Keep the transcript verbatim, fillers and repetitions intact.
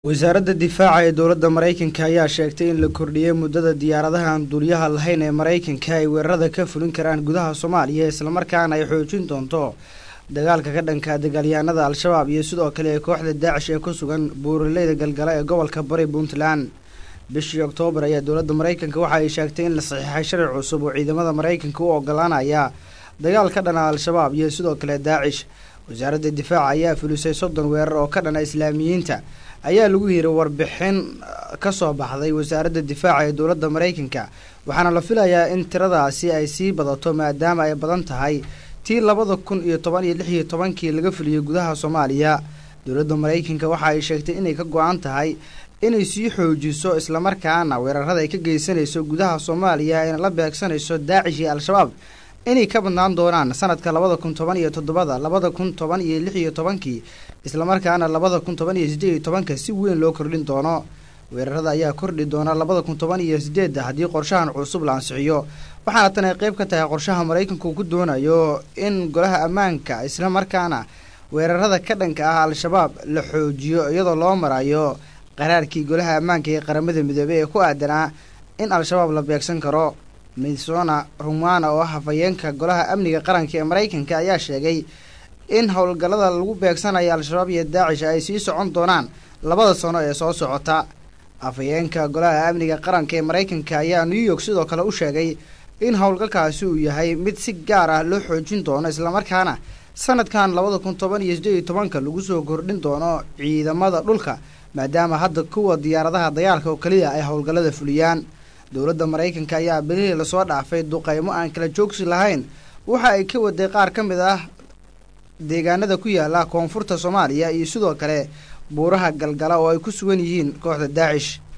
wasaaradda difaaca ee dowladda Mareykanka ayaa sheegtay in la kordhiyay muddada diyaaradaha aan duuliyaha lahayn ee Mareykanka ay weerarada ka fulin karaan gudaha Soomaaliya isla markaana ay xoojin doonto dagaalka ka dhanka dagaalyahanada Al-Shabaab iyo sidoo kale kooxda Daacish ee ku sugan buuraleyda galgala ee gobolka Bari Puntland. bishii Oktoobar ayaa dowladda Mareykanka waxa ay sheegtay in la saxiixay sharci cusub oo ciidamada Mareykanka u ogolaanaya dagaal ka dhan ah Al-Shabaab iyo sidoo kale Daacish. wasaaradda difaaca ayaa fulisay soddon weerar oo ka dhan ah Islaamiyiinta ayaa lagu yiri warbixin ka soo baxday wasaaradda difaaca ee dowladda Mareykanka, waxaana la filayaa in tiradaasi ay sii badato maadaama ay badan tahay tii labada kun iyo toban iyo lix iyo tobankii laga fuliyay gudaha Soomaaliya. dowladda Mareykanka waxa ay sheegtay inay ka go'an tahay inay sii xoojiso isla markaana weerarada ay ka geysanayso gudaha Soomaaliya ay la beegsanayso Daacish iyo Al-Shabaab inay ka badnaan doonaan sanadka labada kun toban iyo toddoba labada kun toban iyo lix iyo tobankii isla markaana labada kun toban iyo siddeed iyo tobanka si weyn loo kordhin doono. weerarada ayaa kordhi doona labada kun toban iyo siddeed haddii qorshahan cusub la ansixiyo, waxaana tan ay qayb ka tahay qorshaha Mareykanku ku doonayo in golaha ammaanka isla markaana weerarada ka dhanka ah Al-Shabaab la xoojiyo iyadoo loo marayo qaraarkii golaha ammaanka ee qaramada midoobay ee ku aadanaa in Al-Shabaab la beegsan karo. Midsona Rumana oo hafayeenka golaha amniga qaranka ee Mareykanka ayaa sheegay in howlgallada lagu beegsanayo Al-Shabaab iyo Daacish ay sii socon doonaan labada sano ee soo socota. Afayeenka golaha amniga qaranka ee Mareykanka ayaa New York sidoo kale u sheegay in howlgalkaasi uu yahay mid si gaar ah loo xoojin doono isla markaana sanadkan labada kun toban iyo siddeed iyo tobanka lagu soo kordhin doono ciidamada dhulka maadaama hadda kuwa diyaaradaha dagaalka oo kaliya ay howlgallada fuliyaan. dowladda Mareykanka ayaa bilihii la soo dhaafay duqeymo aan kala joogsi lahayn waxa ay ka waday qaar ka mid ah deegaanada ku yaala koonfurta Soomaaliya iyo sidoo kale buuraha galgala oo ay ku sugan yihiin kooxda Daacish.